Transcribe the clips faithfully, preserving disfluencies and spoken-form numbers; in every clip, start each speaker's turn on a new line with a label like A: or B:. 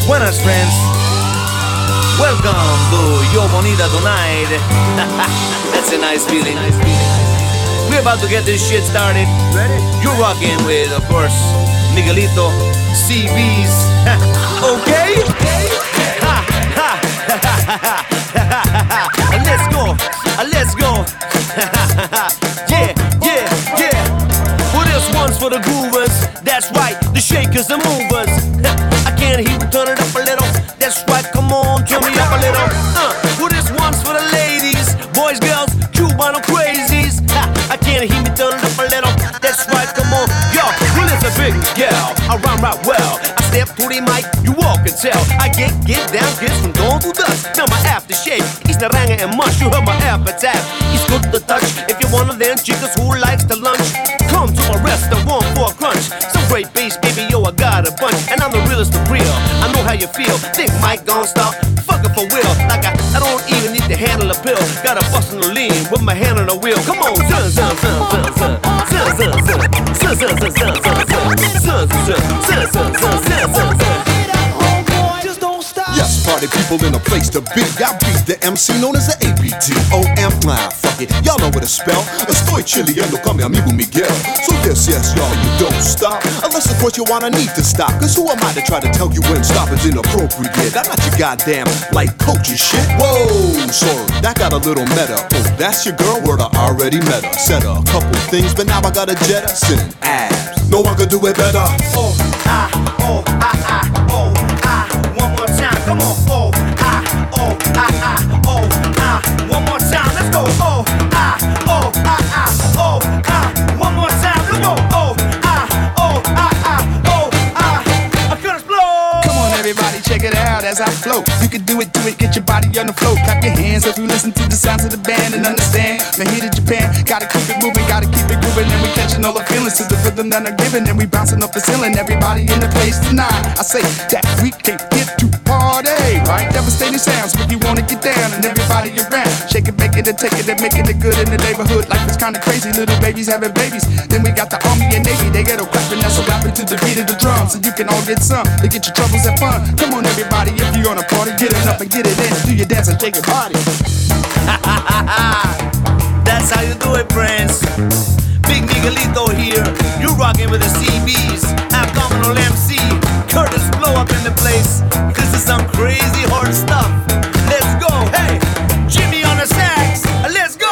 A: Buenas, friends. Welcome to Yo Bonita Tonight. That's a nice feeling. We're about to get this shit started. Ready? You're rocking with, of course, Miguelito, C Bs. Okay? Ha, ha, let's go. Let's go. Yeah, yeah, yeah. Well, this one's for the groovers. That's right, the shakers, the movers. I can't hear you, turn it up a little. That's right, come on, turn me up a little. Uh, well, this one's for the ladies, boys, girls, Cubano crazies. Ha, I can't hear me, turn it up a little. That's right, come on, yo. Well, it's a big girl, I rhyme right well. I step to the mic, you walk and tell. I get, get down, get from dawn to dusk. Now my aftershave, is naranja and mush. You heard my appetite, it's good to touch. If you're one of them chicas who likes to lunch, come to a restaurant for a crunch. Some great bass, baby, yo, I got a bunch. And I'm the realest of real, I know how you feel. Think Mike gon' stop, fuck it for real. Like I, I don't even need to handle a pill. Got a bust on the lean with my hand on the wheel. Come on, zun, zun, zun, zun, zun. Zun, zun, zun. Zun, zun, zun, zun, zun, zun. Zun, zun, zun, zun, zun, zun, zun, zun.
B: Yes, party people in a place to be. I beat the M C known as the A P T. O M, nah, fuck it, y'all know what to spell. Estoy chiliendo con mi amigo Miguel. So yes, yes, y'all, you don't stop. Unless of course you wanna need to stop. Cause who am I to try to tell you when stop is inappropriate? I'm not your goddamn life coach and shit. Whoa, sorry, that got a little meta. Oh, that's your girl? Word, I already met her. Said her a couple things, but now I got a Jetta sitting abs. No one could do it better.
A: Oh, ah, oh, ah, ah, oh, ah. One more time, come on. Oh, ah, oh, ah, ah, oh, ah. One more time, let's go. Oh, ah, oh, ah, ah, oh, ah. One more time, let's go. Oh, ah, oh, ah, ah, oh, ah. I could explode.
C: Come on, everybody, check it out as I flow. You can do it, do it, get your body on the floor. Clap your hands as we listen to the sounds of the band and understand. Man, here to Japan, gotta keep it moving, gotta keep it grooving, and we catching all the feelings to the rhythm that I'm giving, and we bouncing off the ceiling. Everybody in the place tonight. I say that we can't get to party, right? Devastating sounds, but you wanna get down, and everybody around. Shake it, bake it, and take it, and making it good in the neighborhood. Life is kinda crazy, little babies having babies. Then we got the army and navy, they get a clapping, that's a rapping to the beat of the drums, so you can all get some. They get your troubles and fun. Come on, everybody, if you on a party, get it up and get it in. Do your dance and shake your body.
A: That's how you do it, friends. Big Miguelito here. You rocking with the C Bs. Abdominal M C. Curtis Blow up in the place. This is some crazy hard stuff. Let's go. Hey, Jimmy on the sax. Let's go.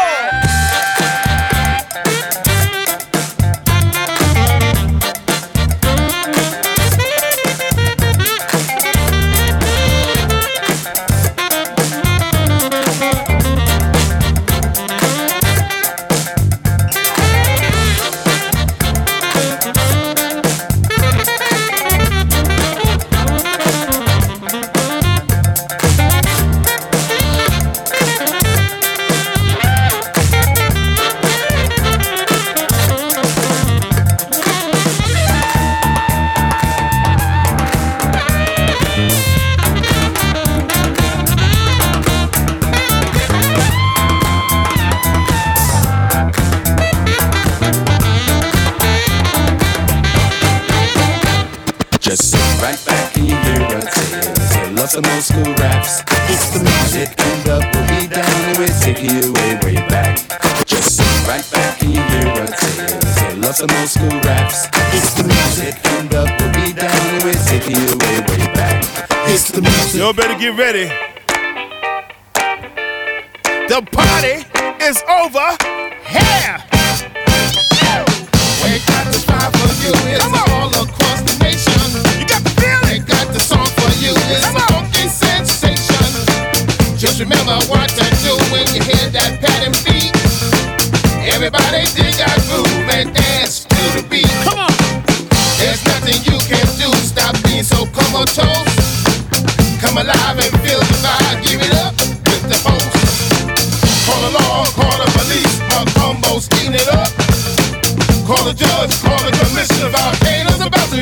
C: Some old school raps. It's the music, and up we'll be down and we'll take you way, way back. Just sit right back and you hear what it is. I love some old school raps. It's the music, and up we'll be down and we'll take you way, way back. It's the music.
D: Y'all better get ready. The party is over here.
E: We got the spot for you. It's all across the nation.
D: You got the feeling.
E: We got the song for you. It's a funky sensation. Just remember what to do when you hear that pattern beat. Everybody dig our groove and dance to the beat.
D: Come on.
E: There's nothing you can do. Stop being so comatose. Come alive and feel the vibe. Give it up with the host. Call the law, call the police. My combo steam it up. Call the judge, call the commissioner. Volcanoes about to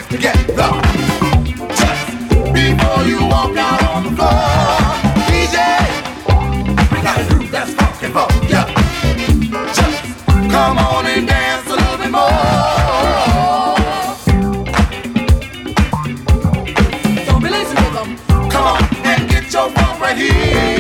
B: together. Just before you walk out on the floor, D J, we got a groove that's funky for ya. Just come on and dance a little bit more. Don't be lazy with them. Come on and get your funk right here.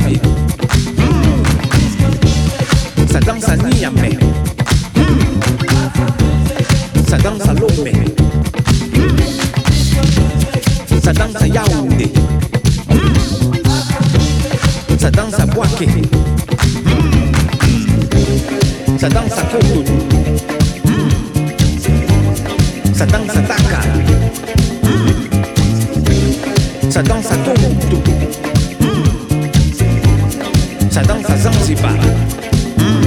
F: Brazzaville. Mm. Ça danse à Niamey. Mm. Ça danse à Lomé. Mm. Ça danse à Yaoundé. Mm. Ça danse à Bouaké. Mm. Ça danse à Cotonou. Mm. Ça danse à Dakar. Mm. Ça danse à Toronto. Mm. Ça danse à Zanzibar. Mm.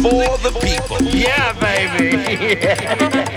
G: for the people.
D: Yeah, baby.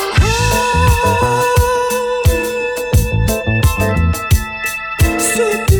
H: Sweet